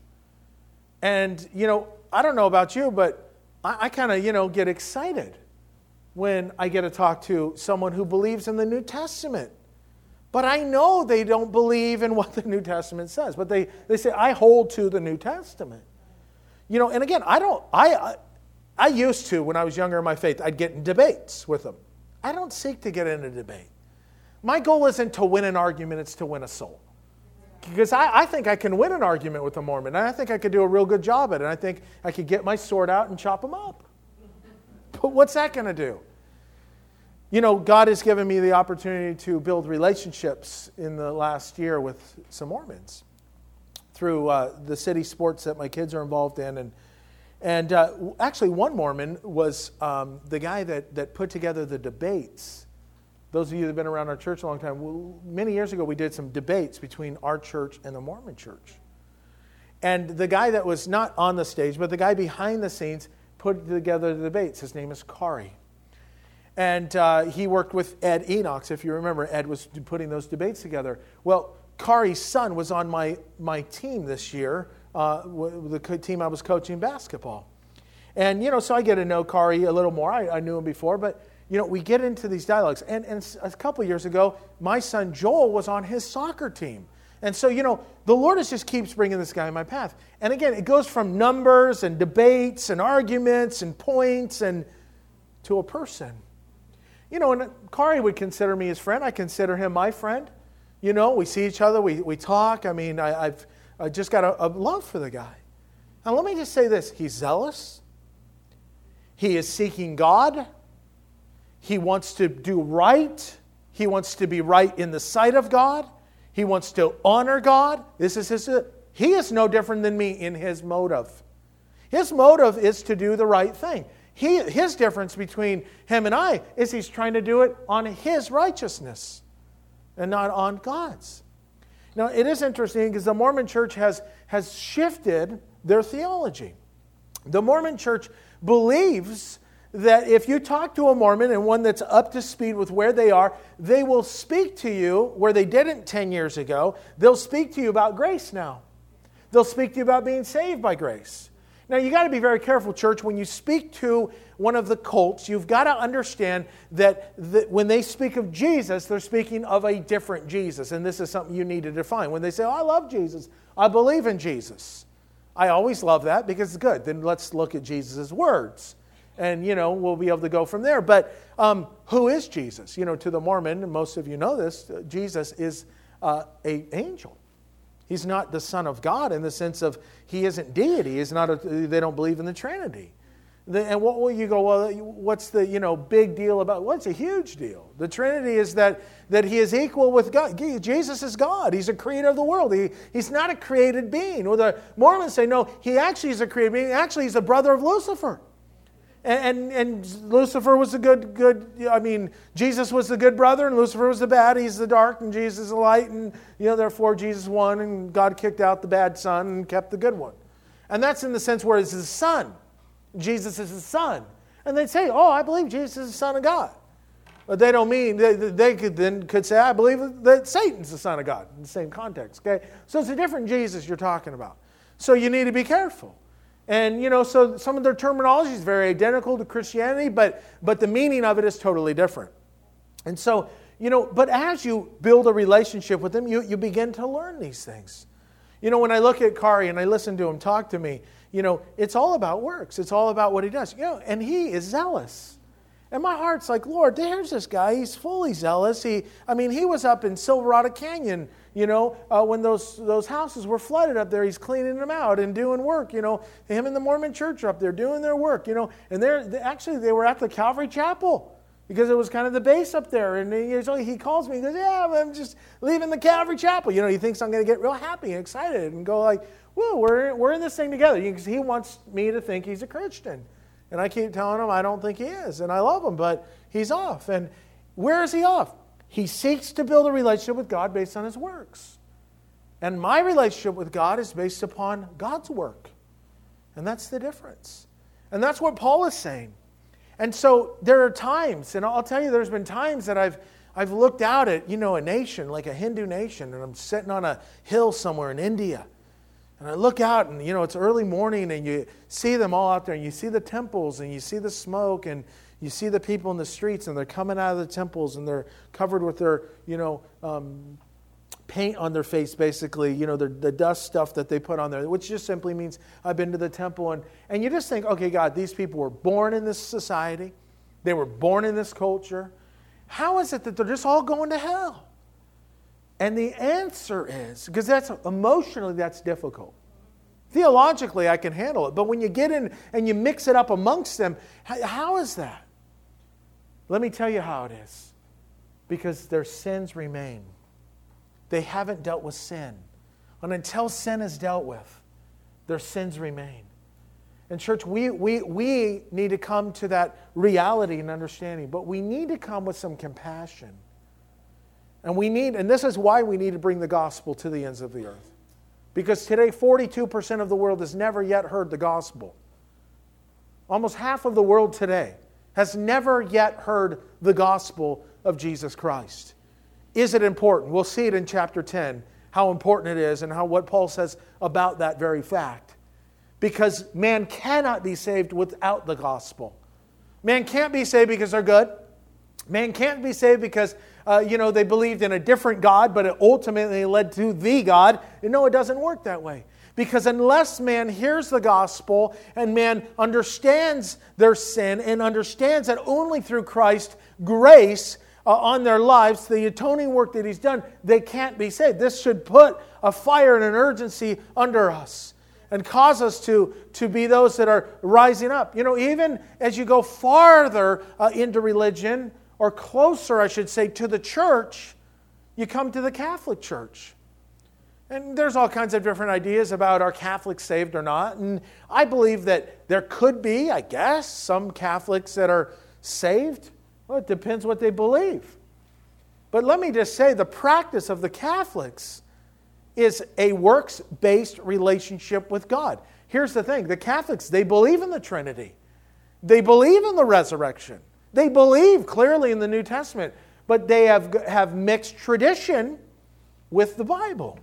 And, you know, I don't know about you, but I, I kind of, you know, get excited when I get to talk to someone who believes in the New Testament. But I know they don't believe in what the New Testament says. But they, they say, I hold to the New Testament. You know, and again, I don't, I, I, I used to, when I was younger in my faith, I'd get in debates with them. I don't seek to get in a debate. My goal isn't to win an argument, it's to win a soul. Because I, I think I can win an argument with a Mormon. And I think I could do a real good job at it. And I think I could get my sword out and chop them up. But what's that going to do? You know, God has given me the opportunity to build relationships in the last year with some Mormons through uh, the city sports that my kids are involved in. And and uh, actually one Mormon was um, the guy that, that put together the debates. Those of you that have been around our church a long time, well, many years ago we did some debates between our church and the Mormon church. And the guy that was not on the stage, but the guy behind the scenes put together the debates. His name is Kari. And uh, he worked with Ed Enox. If you remember, Ed was putting those debates together. Well, Kari's son was on my, my team this year, uh, the team I was coaching basketball. And, you know, so I get to know Kari a little more. I, I knew him before, but you know, we get into these dialogues. And, and a couple years ago, my son Joel was on his soccer team. And so, you know, the Lord just keeps bringing this guy in my path. And again, it goes from numbers and debates and arguments and points and to a person. You know, and Kari would consider me his friend. I consider him my friend. You know, we see each other. We, we talk. I mean, I, I've I just got a, a love for the guy. Now, let me just say this. He's zealous. He is seeking God. He wants to do right. He wants to be right in the sight of God. He wants to honor God. This is his. He is no different than me in his motive. His motive is to do the right thing. He, his difference between him and I is he's trying to do it on his righteousness and not on God's. Now, it is interesting because the Mormon church has, has shifted their theology. The Mormon church believes that if you talk to a Mormon and one that's up to speed with where they are, they will speak to you where they didn't ten years ago. They'll speak to you about grace now. They'll speak to you about being saved by grace. Now, you got to be very careful, church. When you speak to one of the cults, you've got to understand that, that when they speak of Jesus, they're speaking of a different Jesus. And this is something you need to define. When they say, oh, I love Jesus, I believe in Jesus. I always love that because it's good. Then let's look at Jesus' words. And, you know, we'll be able to go from there. But um, who is Jesus? You know, to the Mormon, and most of you know this, Jesus is uh, an angel. He's not the Son of God in the sense of he isn't deity. He's not a, they don't believe in the Trinity. The, and what will you go, well, what's the, you know, big deal about, well, it's a huge deal. The Trinity is that, that he is equal with God. Jesus is God. He's a creator of the world. He, he's not a created being. Well, the Mormons say, no, he actually is a created being. Actually, he's a brother of Lucifer. And, and, and Lucifer was the good, good, I mean, Jesus was the good brother and Lucifer was the bad. He's the dark and Jesus is the light. And, you know, therefore Jesus won and God kicked out the bad son and kept the good one. And that's in the sense where it's his son. Jesus is his son. And they'd say, oh, I believe Jesus is the Son of God. But they don't mean, they, they could then could say, I believe that Satan's the Son of God in the same context. Okay, so it's a different Jesus you're talking about. So you need to be careful. And, you know, so some of their terminology is very identical to Christianity, but, but the meaning of it is totally different. And so, you know, but as you build a relationship with him, you, you begin to learn these things. You know, when I look at Kari and I listen to him talk to me, you know, it's all about works. It's all about what he does. You know, and he is zealous. And my heart's like, Lord, there's this guy. He's fully zealous. He, I mean, he was up in Silverado Canyon, you know, uh, when those those houses were flooded up there. He's cleaning them out and doing work, you know. Him and the Mormon church are up there doing their work, you know. And they're they, actually, they were at the Calvary Chapel because it was kind of the base up there. And he, he calls me. He goes, yeah, I'm just leaving the Calvary Chapel. You know, he thinks I'm going to get real happy and excited and go like, whoa, we're, we're in this thing together. He wants me to think he's a Christian. And I keep telling him I don't think he is. And I love him, but he's off. And where is he off? He seeks to build a relationship with God based on his works. And my relationship with God is based upon God's work. And that's the difference. And that's what Paul is saying. And so there are times, and I'll tell you, there's been times that I've I've looked out at, you know, a nation, like a Hindu nation, and I'm sitting on a hill somewhere in India. And I look out and, you know, it's early morning and you see them all out there and you see the temples and you see the smoke and you see the people in the streets and they're coming out of the temples and they're covered with their, you know, um, paint on their face basically, you know, the, the dust stuff that they put on there, which just simply means I've been to the temple. And, and you just think, okay, God, these people were born in this society. They were born in this culture. How is it that they're just all going to hell? And the answer is, because that's emotionally that's difficult. Theologically, I can handle it. But when you get in and you mix it up amongst them, how, how is that? Let me tell you how it is. Because their sins remain. They haven't dealt with sin. And until sin is dealt with, their sins remain. And church, we, we, we need to come to that reality and understanding. But we need to come with some compassion. And we need, and this is why we need to bring the gospel to the ends of the earth. Because today, forty-two percent of the world has never yet heard the gospel. Almost half of the world today has never yet heard the gospel of Jesus Christ. Is it important? We'll see it in chapter ten, how important it is and how what Paul says about that very fact. Because man cannot be saved without the gospel. Man can't be saved because they're good. Man can't be saved because, uh, you know, they believed in a different God, but it ultimately led to the God. And no, it doesn't work that way. Because unless man hears the gospel and man understands their sin and understands that only through Christ's grace uh, on their lives, the atoning work that He's done, they can't be saved. This should put a fire and an urgency under us and cause us to, to be those that are rising up. You know, even as you go farther uh, into religion, or closer, I should say, to the church, you come to the Catholic Church. And there's all kinds of different ideas about are Catholics saved or not. And I believe that there could be, I guess, some Catholics that are saved. Well, it depends what they believe. But let me just say, the practice of the Catholics is a works-based relationship with God. Here's the thing. The Catholics, they believe in the Trinity. They believe in the resurrection. They believe clearly in the New Testament, but they have, have mixed tradition with the Bible.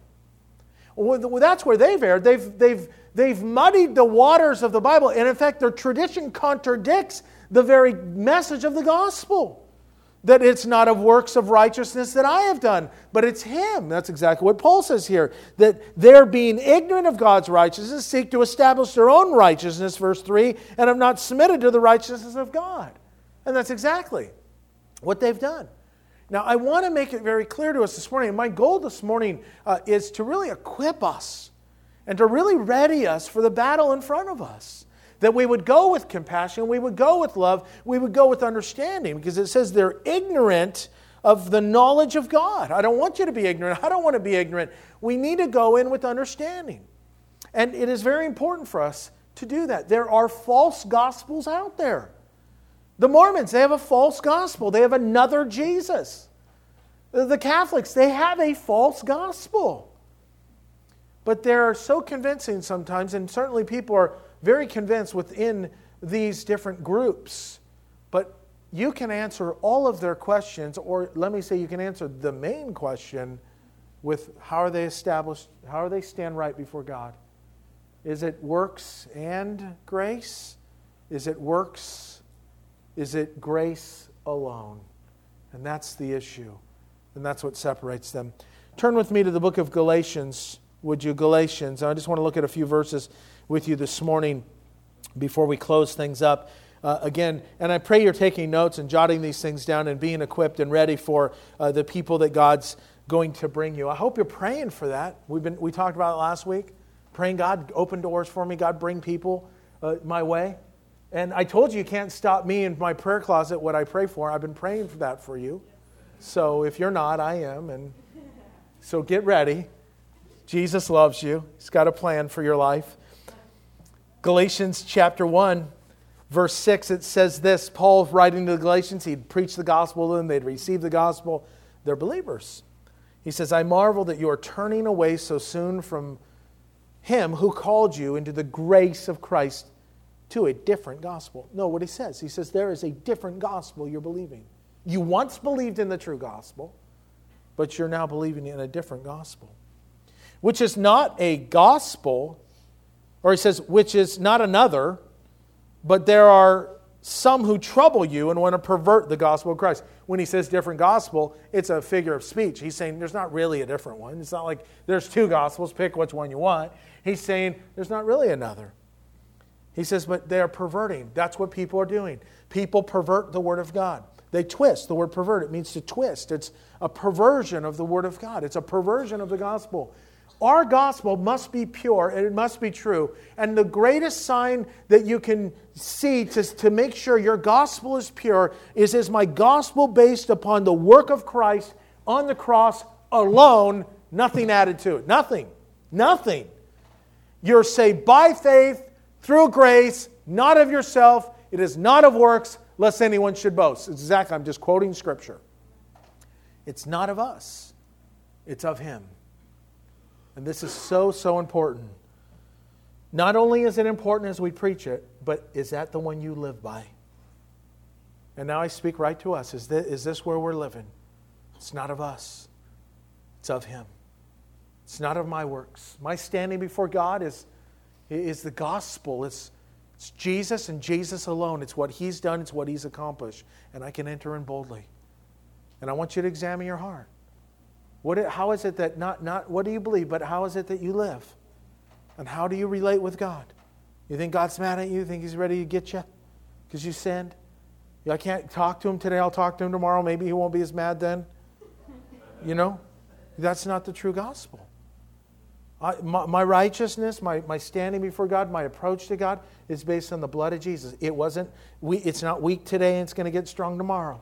Well, that's where they've erred. They've, they've, they've muddied the waters of the Bible, and in fact, their tradition contradicts the very message of the gospel. That it's not of works of righteousness that I have done, but it's Him. That's exactly what Paul says here. That they're being ignorant of God's righteousness, seek to establish their own righteousness, verse three, and have not submitted to the righteousness of God. And that's exactly what they've done. Now, I want to make it very clear to us this morning, and my goal this morning uh, is to really equip us and to really ready us for the battle in front of us. That we would go with compassion, we would go with love, we would go with understanding, because it says they're ignorant of the knowledge of God. I don't want you to be ignorant. I don't want to be ignorant. We need to go in with understanding. And it is very important for us to do that. There are false gospels out there. The Mormons, they have a false gospel. They have another Jesus. The Catholics, they have a false gospel. But they're so convincing sometimes, and certainly people are very convinced within these different groups. But you can answer all of their questions, or let me say you can answer the main question with how are they established, how are they stand right before God? Is it works and grace? Is it works? Is it grace alone? And that's the issue. And that's what separates them. Turn with me to the book of Galatians, would you? Galatians. I just want to look at a few verses with you this morning before we close things up. Uh, again, and I pray you're taking notes and jotting these things down and being equipped and ready for uh, the people that God's going to bring you. I hope you're praying for that. We've been we talked about it last week. Praying, God, open doors for me. God, bring people uh, my way. And I told you you can't stop me in my prayer closet what I pray for. I've been praying for that for you. So if you're not, I am. And so get ready. Jesus loves you. He's got a plan for your life. Galatians chapter one. Verse six, it says this, Paul writing to the Galatians, he'd preach the gospel to them, they'd receive the gospel, they're believers. He says, I marvel that you are turning away so soon from Him who called you into the grace of Christ to a different gospel. No, what he says, he says there is a different gospel you're believing. You once believed in the true gospel, but you're now believing in a different gospel, which is not a gospel, or he says, which is not another, but there are some who trouble you and want to pervert the gospel of Christ. When he says different gospel, it's a figure of speech. He's saying there's not really a different one. It's not like there's two gospels, pick which one you want. He's saying there's not really another. He says, but they are perverting. That's what people are doing. People pervert the Word of God. They twist. The word pervert, it means to twist. It's a perversion of the Word of God. It's a perversion of the gospel. Our gospel must be pure and it must be true. And the greatest sign that you can see to, to make sure your gospel is pure is, is my gospel based upon the work of Christ on the cross alone, nothing added to it. Nothing. Nothing. You're saved by faith, through grace, not of yourself. It is not of works, lest anyone should boast. Exactly, I'm just quoting Scripture. It's not of us. It's of Him. And this is so, so important. Not only is it important as we preach it, but is that the one you live by? And now I speak right to us. Is this, is this where we're living? It's not of us. It's of Him. It's not of my works. My standing before God is, is the gospel. It's, it's Jesus and Jesus alone. It's what He's done. It's what He's accomplished. And I can enter in boldly. And I want you to examine your heart. What, how is it that not, not what do you believe, but how is it that you live? And how do you relate with God? You think God's mad at you? You think He's ready to get you because you sinned? Yeah, I can't talk to Him today. I'll talk to Him tomorrow. Maybe He won't be as mad then. You know? That's not the true gospel. I, my, my righteousness, my, my standing before God, my approach to God is based on the blood of Jesus. It wasn't, we, it's not weak today and it's going to get strong tomorrow.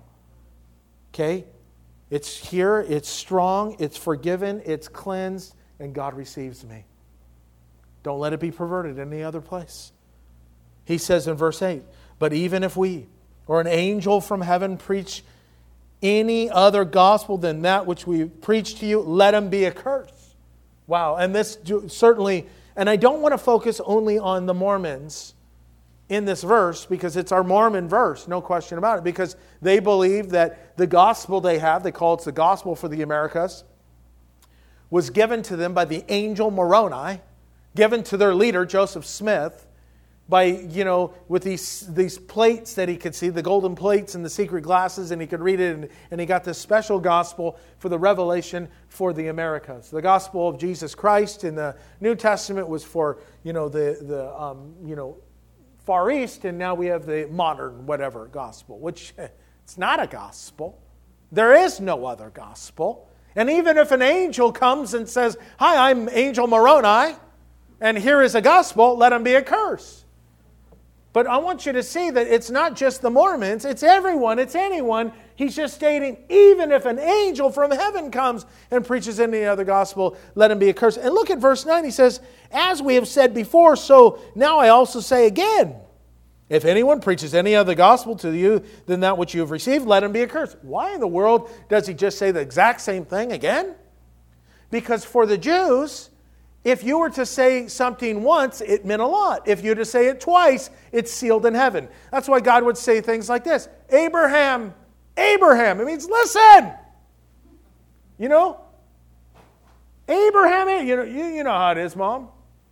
Okay? It's here, it's strong, it's forgiven, it's cleansed, and God receives me. Don't let it be perverted in any other place. He says in verse eight, but even if we or an angel from heaven preach any other gospel than that which we preach to you, let him be accursed. Wow, and this certainly, and I don't want to focus only on the Mormons in this verse, because it's our Mormon verse, no question about it, because they believe that the gospel they have, they call it the gospel for the Americas, was given to them by the angel Moroni, given to their leader, Joseph Smith, by, you know, with these these plates that he could see, the golden plates and the secret glasses, and he could read it, and, and he got this special gospel for the revelation for the Americas. The gospel of Jesus Christ in the New Testament was for, you know, the, the um, you know, Far East, and now we have the modern whatever gospel, which it's not a gospel. There is no other gospel. And even if an angel comes and says, hi, I'm Angel Moroni, and here is a gospel, let him be accursed. But I want you to see that it's not just the Mormons, it's everyone, it's anyone. He's just stating, even if an angel from heaven comes and preaches any other gospel, let him be accursed. And look at verse nine, he says, as we have said before, so now I also say again, if anyone preaches any other gospel to you than that which you have received, let him be accursed. Why in the world does he just say the exact same thing again? Because for the Jews, if you were to say something once, it meant a lot. If you were to say it twice, it's sealed in heaven. That's why God would say things like this. Abraham, Abraham. It means listen. You know? Abraham, you know, you, you know how it is, Mom.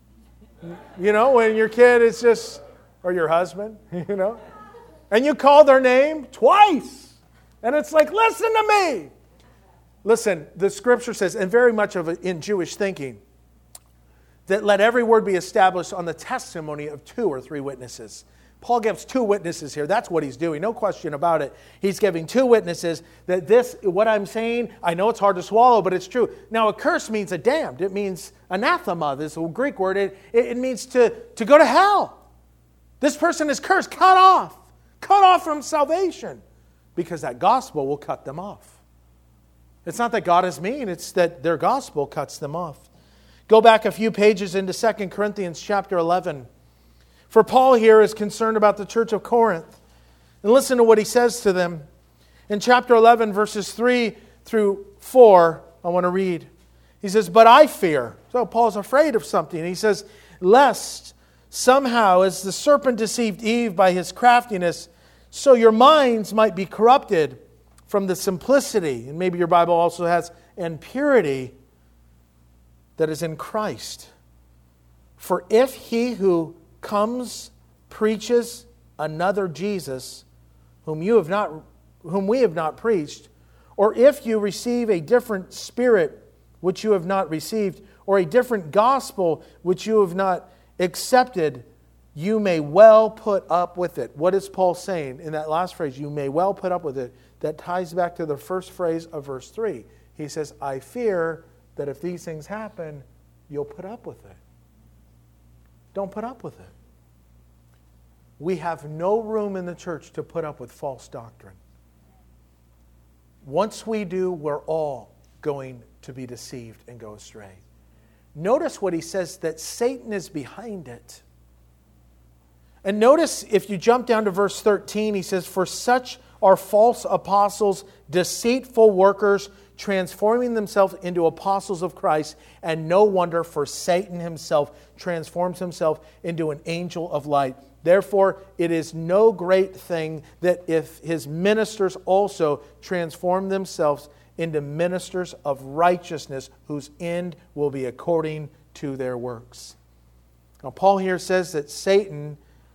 You know, when your kid is just, or your husband, you know, and you call their name twice. And it's like, listen to me. Listen, the scripture says, and very much of it in Jewish thinking, that let every word be established on the testimony of two or three witnesses. Paul gives two witnesses here. That's what he's doing. No question about it. He's giving two witnesses that this, what I'm saying, I know it's hard to swallow, but it's true. Now, a curse means a damned. It means anathema, this Greek word. It, it, it means to, to go to hell. This person is cursed, cut off. Cut off from salvation. Because that gospel will cut them off. It's not that God is mean. It's that their gospel cuts them off. Go back a few pages into Second Corinthians chapter eleven. For Paul here is concerned about the church of Corinth. And listen to what he says to them. In chapter eleven, verses three through four, I want to read. He says, but I fear. So Paul's afraid of something. He says, lest somehow as the serpent deceived Eve by his craftiness, so your minds might be corrupted from the simplicity, and maybe your Bible also has, and purity that is in Christ. For if he who comes preaches another Jesus, whom you have not, whom we have not preached, or if you receive a different spirit which you have not received, or a different gospel which you have not accepted, you may well put up with it. What is Paul saying in that last phrase? You may well put up with it. That ties back to the first phrase of verse three. He says, I fear that if these things happen, you'll put up with it. Don't put up with it. We have no room in the church to put up with false doctrine. Once we do, we're all going to be deceived and go astray. Notice what he says, that Satan is behind it. And notice if you jump down to verse thirteen, he says, for such are false apostles, deceitful workers, transforming themselves into apostles of Christ, and no wonder, for Satan himself transforms himself into an angel of light. Therefore, it is no great thing that if his ministers also transform themselves into ministers of righteousness, whose end will be according to their works. Now, Paul here says that Satan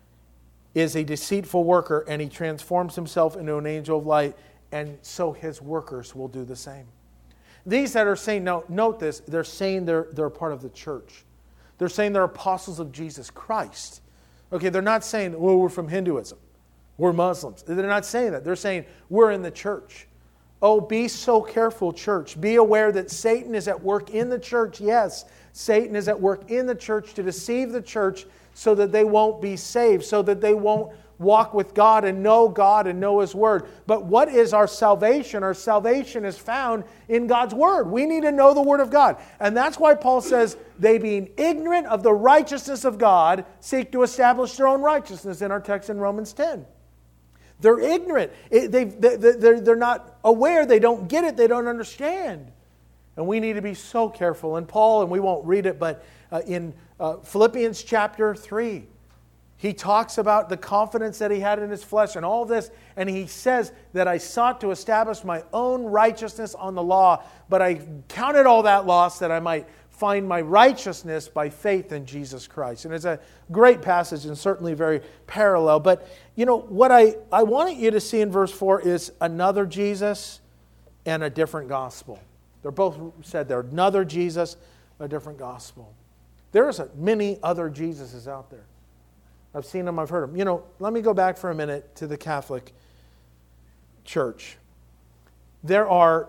is a deceitful worker, and he transforms himself into an angel of light, and so his workers will do the same. These that are saying, no, note this, they're saying they're, they're part of the church. They're saying they're apostles of Jesus Christ. Okay, they're not saying, well, we're from Hinduism. We're Muslims. They're not saying that. They're saying, we're in the church. Oh, be so careful, church. Be aware that Satan is at work in the church. Yes, Satan is at work in the church to deceive the church so that they won't be saved, so that they won't walk with God and know God and know His Word. But what is our salvation? Our salvation is found in God's Word. We need to know the Word of God. And that's why Paul says, they being ignorant of the righteousness of God, seek to establish their own righteousness in our text in Romans ten. They're ignorant. It, they, they, they're, they're not aware. They don't get it. They don't understand. And we need to be so careful. And Paul, and we won't read it, but uh, in uh, Philippians chapter three, he talks about the confidence that he had in his flesh and all this. And he says that I sought to establish my own righteousness on the law, but I counted all that loss that I might find my righteousness by faith in Jesus Christ. And it's a great passage and certainly very parallel. But, you know, what I, I wanted you to see in verse four is another Jesus and a different gospel. They're both said there, another Jesus, a different gospel. There's many other Jesuses out there. I've seen them, I've heard them. You know, let me go back for a minute to the Catholic Church. There are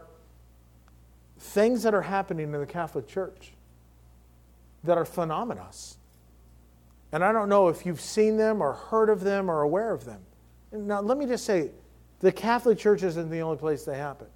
things that are happening in the Catholic Church that are phenomena. And I don't know if you've seen them or heard of them or aware of them. Now, let me just say, the Catholic Church isn't the only place they happen.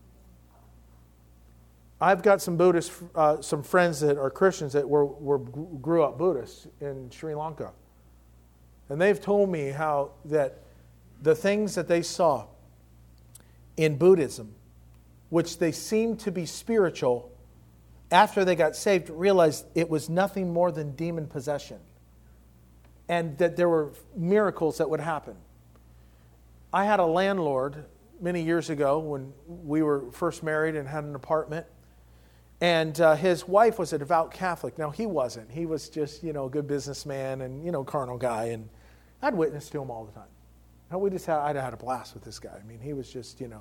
I've got some Buddhist, uh, some friends that are Christians that were, were grew up Buddhists in Sri Lanka. And they've told me how that the things that they saw in Buddhism, which they seemed to be spiritual, after they got saved, realized it was nothing more than demon possession. And that there were miracles that would happen. I had a landlord many years ago when we were first married and had an apartment. And uh, his wife was a devout Catholic. Now, he wasn't. He was just, you know, a good businessman and, you know, carnal guy. And I'd witness to him all the time. And we just had, I'd had a blast with this guy. I mean, he was just, you know,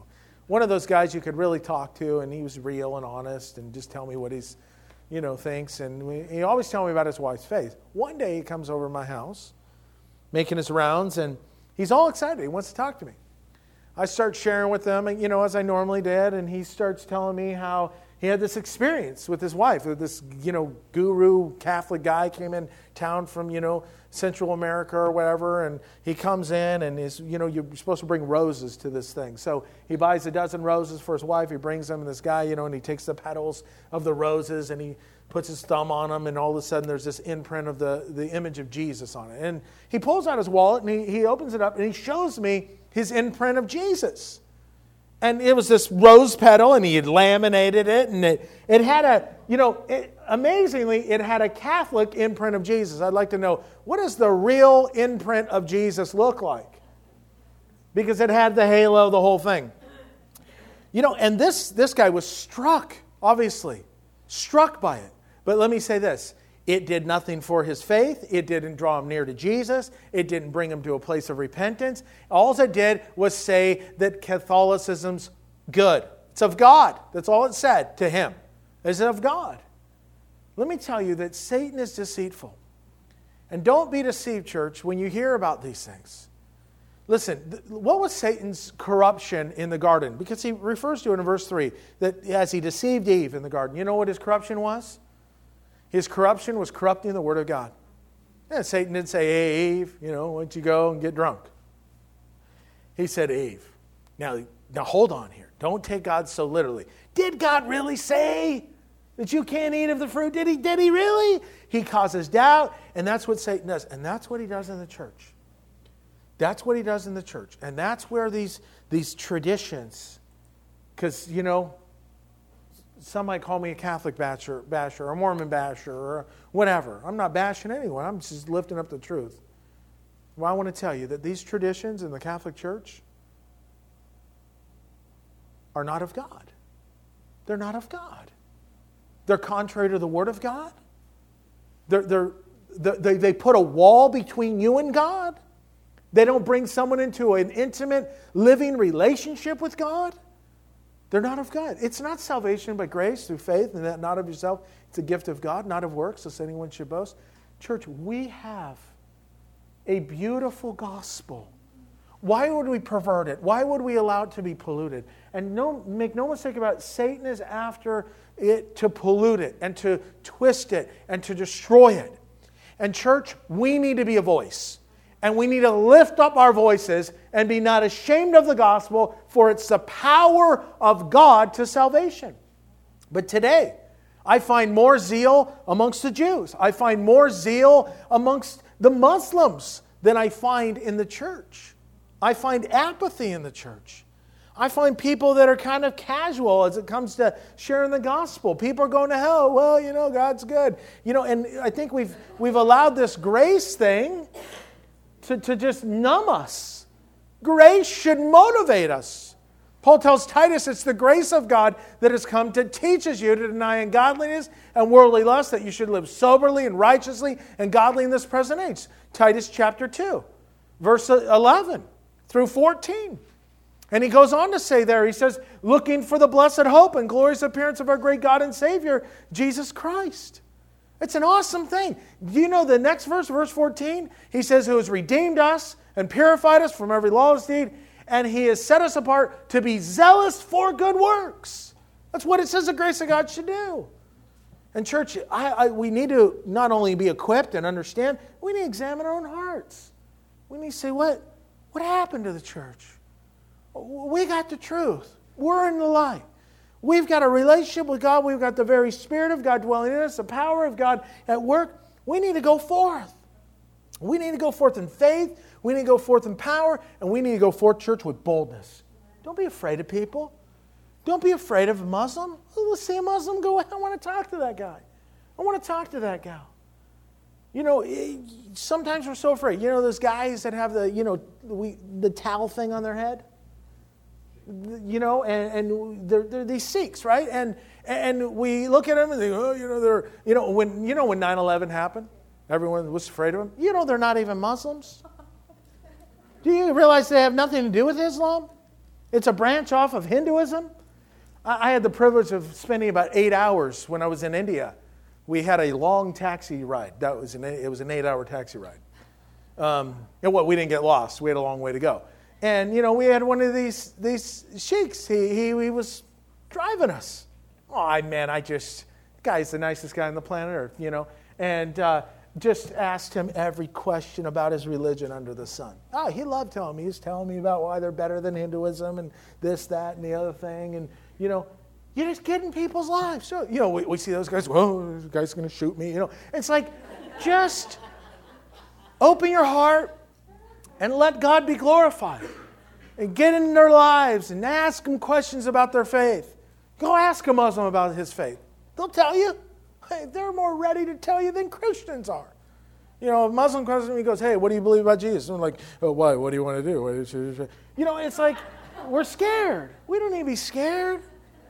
one of those guys you could really talk to, and he was real and honest and just tell me what he's, you know, thinks. And we, he always tell me about his wife's faith. One day he comes over to my house, making his rounds, and he's all excited. He wants to talk to me. I start sharing with him, you know, as I normally did, and he starts telling me how he had this experience with his wife. This, you know, guru Catholic guy came in town from, you know, Central America or whatever, and he comes in and is, you know, you're supposed to bring roses to this thing. So he buys a dozen roses for his wife. He brings them, and this guy, you know, and he takes the petals of the roses and he puts his thumb on them, and all of a sudden there's this imprint of the, the image of Jesus on it. And he pulls out his wallet and he, he opens it up and he shows me his imprint of Jesus. And it was this rose petal, and he had laminated it, and it, it had a, you know, it, amazingly, it had a Catholic imprint of Jesus. I'd like to know, what does the real imprint of Jesus look like? Because it had the halo, the whole thing. You know, and this, this guy was struck, obviously, struck by it. But let me say this. It did nothing for his faith. It didn't draw him near to Jesus. It didn't bring him to a place of repentance. All it did was say that Catholicism's good. It's of God. That's all it said to him. Is it of God? Let me tell you that Satan is deceitful. And don't be deceived, church, when you hear about these things. Listen, th- what was Satan's corruption in the garden? Because he refers to it in verse three, that as he deceived Eve in the garden, you know what his corruption was? His corruption was corrupting the Word of God. And Satan didn't say, hey, Eve, you know, why don't you go and get drunk? He said, Eve. Now, now hold on here. Don't take God so literally. Did God really say that you can't eat of the fruit? Did he, did he really? He causes doubt, and that's what Satan does. And that's what he does in the church. That's what he does in the church. And that's where these, these traditions, because, you know, some might call me a Catholic basher, basher, or a Mormon basher, or whatever. I'm not bashing anyone. I'm just lifting up the truth. Well, I want to tell you that these traditions in the Catholic Church are not of God. They're not of God. They're contrary to the Word of God. They're, they're, they, they put a wall between you and God. They don't bring someone into an intimate, living relationship with God. They're not of God. It's not salvation by grace through faith, and that not of yourself. It's a gift of God, not of works, lest anyone should boast. Church, we have a beautiful gospel. Why would we pervert it? Why would we allow it to be polluted? And no, make no mistake about it, Satan is after it to pollute it and to twist it and to destroy it. And church, we need to be a voice. And we need to lift up our voices and be not ashamed of the gospel, for it's the power of God to salvation. But today, I find more zeal amongst the Jews. I find more zeal amongst the Muslims than I find in the church. I find apathy in the church. I find people that are kind of casual as it comes to sharing the gospel. People are going to hell. Well, you know, God's good. You know, and I think we've we've allowed this grace thing To, to just numb us. Grace should motivate us. Paul tells Titus it's the grace of God that has come to teach you to deny ungodliness and worldly lust, that you should live soberly and righteously and godly in this present age. Titus chapter two, verse eleven through fourteen. And he goes on to say there, he says, looking for the blessed hope and glorious appearance of our great God and Savior, Jesus Christ. It's an awesome thing. Do you know the next verse, verse fourteen? He says, who has redeemed us and purified us from every lawless deed, and he has set us apart to be zealous for good works. That's what it says the grace of God should do. And church, I, I, we need to not only be equipped and understand, we need to examine our own hearts. We need to say, what, what happened to the church? We got the truth. We're in the light. We've got a relationship with God. We've got the very Spirit of God dwelling in us, the power of God at work. We need to go forth. We need to go forth in faith. We need to go forth in power. And we need to go forth, church, with boldness. Don't be afraid of people. Don't be afraid of a Muslim. Let's see a Muslim go. I want to talk to that guy. I want to talk to that gal. You know, sometimes we're so afraid. You know, those guys that have the, you know, we, the towel thing on their head? You know, and, and they're, they're these Sikhs, right? And and we look at them and think, oh, you know, they're, you know, when you know when nine eleven happened, everyone was afraid of them. You know, they're not even Muslims. Do you realize they have nothing to do with Islam? It's a branch off of Hinduism. I, I had the privilege of spending about eight hours when I was in India. We had a long taxi ride. That was an, it was an eight-hour taxi ride. Um, and what, we didn't get lost. We had a long way to go. And, you know, we had one of these these sheiks. He, he, he was driving us. Oh, I, man, I just, the guy's the nicest guy on the planet Earth, you know. And uh, just asked him every question about his religion under the sun. Oh, he loved telling me. He was telling me about why they're better than Hinduism and this, that, and the other thing. And, you know, you're just getting people's lives. So, you know, we, we see those guys, oh, this guy's going to shoot me. You know, it's like, just open your heart and let God be glorified. And get in their lives and ask them questions about their faith. Go ask a Muslim about his faith. They'll tell you. Hey, they're more ready to tell you than Christians are. You know, a Muslim comes to me and goes, hey, what do you believe about Jesus? And I'm like, oh, why? What do you want to do? What you, you know, it's like, we're scared. We don't need to be scared.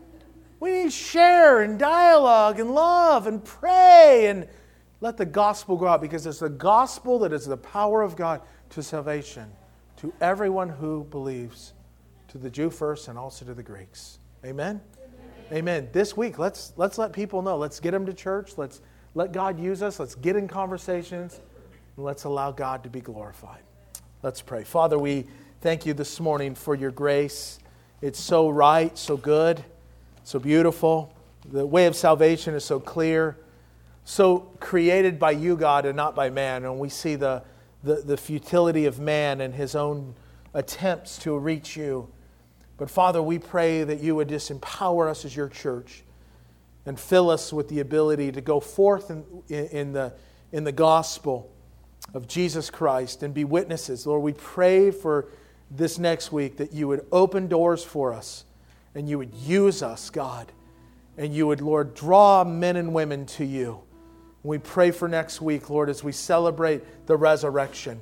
We need to share and dialogue and love and pray and let the gospel go out, because it's the gospel that is the power of God to salvation, to everyone who believes, to the Jew first and also to the Greeks. Amen? Amen. This week, let's let's let people know. Let's get them to church. Let's let God use us. Let's get in conversations. And let's allow God to be glorified. Let's pray. Father, we thank you this morning for your grace. It's so right, so good, so beautiful. The way of salvation is so clear, so created by you, God, and not by man. And we see the, the, the futility of man and his own attempts to reach you. But Father, we pray that you would just empower us as your church and fill us with the ability to go forth in, in, the, in the gospel of Jesus Christ and be witnesses. Lord, we pray for this next week that you would open doors for us and you would use us, God, and you would, Lord, draw men and women to you. We pray for next week, Lord, as we celebrate the resurrection.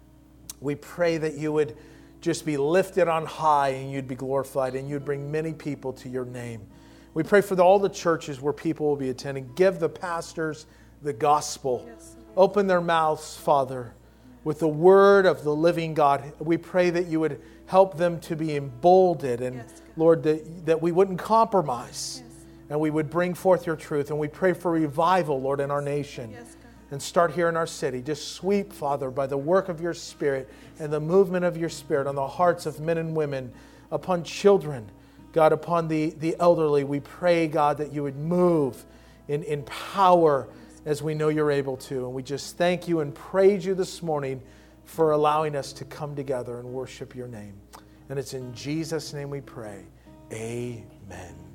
We pray that you would just be lifted on high and you'd be glorified and you'd bring many people to your name. We pray for the, all the churches where people will be attending. Give the pastors the gospel. Yes. Open their mouths, Father, with the word of the living God. We pray that you would help them to be emboldened and, yes, Lord, that, that we wouldn't compromise, yes, and we would bring forth your truth. And we pray for revival, Lord, in our nation. Yes, and start here in our city. Just sweep, Father, by the work of your Spirit and the movement of your Spirit on the hearts of men and women, upon children, God, upon the, the elderly. We pray, God, that you would move in, in power as we know you're able to. And we just thank you and praise you this morning for allowing us to come together and worship your name. And it's in Jesus' name we pray. Amen.